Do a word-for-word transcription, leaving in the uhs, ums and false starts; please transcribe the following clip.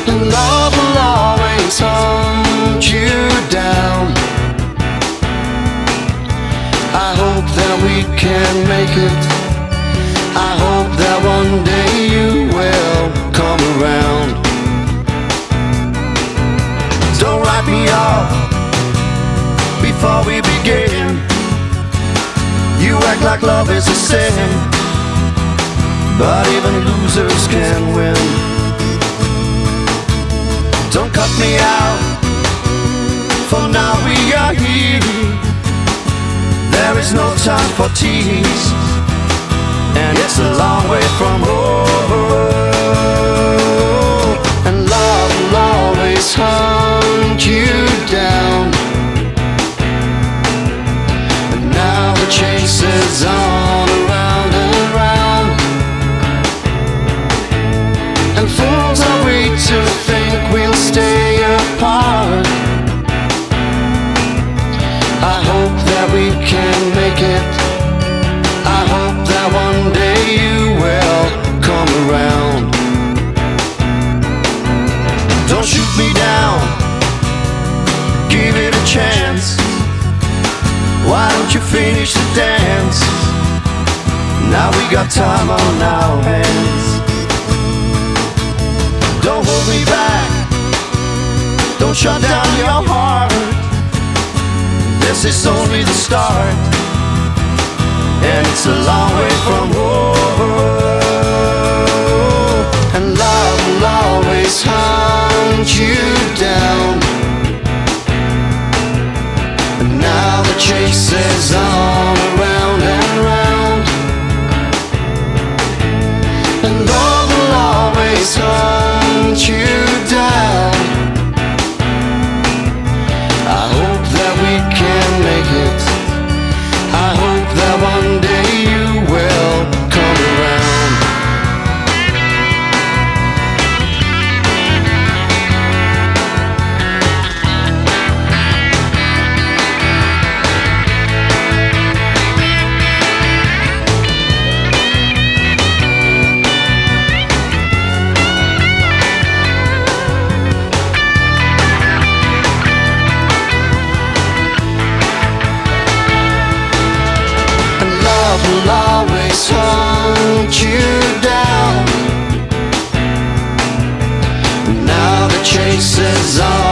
and love will always hunt you down. I hope that we can make it. I hope that one day you will come around. Don't write me off before we begin. You act like love is a sin, but even losers can win. Don't cut me out, for now we are here. There is no time for tease, and it's a long way from home. And love will always hunt you down. And now the chase is on, around and around. And fools are we to think we'll stay apart. I hope that we can make it. I hope that one day you will come around. Don't shoot me down, give it a chance. Why don't you finish the dance? Now we got time on our hands. Don't hold me back, don't shut down your heart. This is only the start, and it's a long way from home. And love will always hunt you down. And now the chase is on, around and around. And love will always hunt you down. I hope that we can make it. I hope that one day you will come around. Will always hunt you down. Now the chase is on.